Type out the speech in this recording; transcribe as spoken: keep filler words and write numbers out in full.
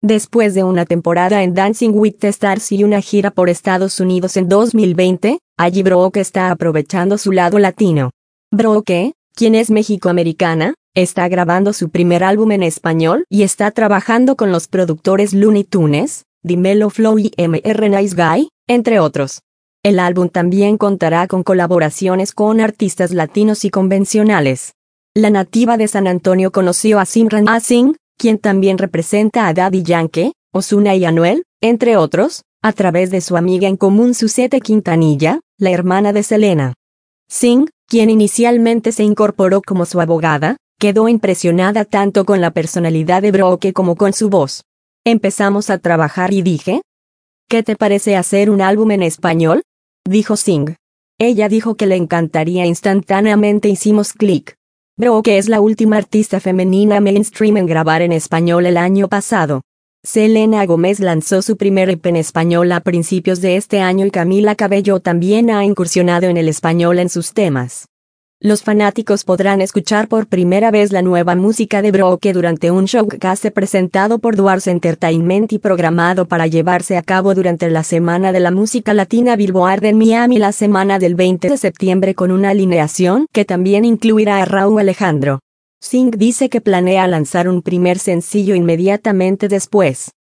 Después de una temporada en Dancing with the Stars y una gira por Estados Unidos en dos mil veinte, allí Brooke está aprovechando su lado latino. Brooke, quien es mexicoamericana, está grabando su primer álbum en español y está trabajando con los productores Looney Tunes, Dimelo Flow y M R Nice Guy, entre otros. El álbum también contará con colaboraciones con artistas latinos y convencionales. La nativa de San Antonio conoció a Simran Singh, quien también representa a Daddy Yankee, Ozuna y Anuel, entre otros, a través de su amiga en común Suzette Quintanilla, la hermana de Selena. Singh, quien inicialmente se incorporó como su abogada, quedó impresionada tanto con la personalidad de Brooke como con su voz. Empezamos a trabajar y dije, ¿qué te parece hacer un álbum en español?, dijo Singh. Ella dijo que le encantaría. Instantáneamente hicimos clic. Brooke es la última artista femenina mainstream en grabar en español el año pasado. Selena Gómez lanzó su primer E P en español a principios de este año y Camila Cabello también ha incursionado en el español en sus temas. Los fanáticos podrán escuchar por primera vez la nueva música de Brooke durante un showcase presentado por Duars Entertainment y programado para llevarse a cabo durante la Semana de la Música Latina Billboard en Miami la semana del veinte de septiembre con una alineación que también incluirá a Rauw Alejandro. Singh dice que planea lanzar un primer sencillo inmediatamente después.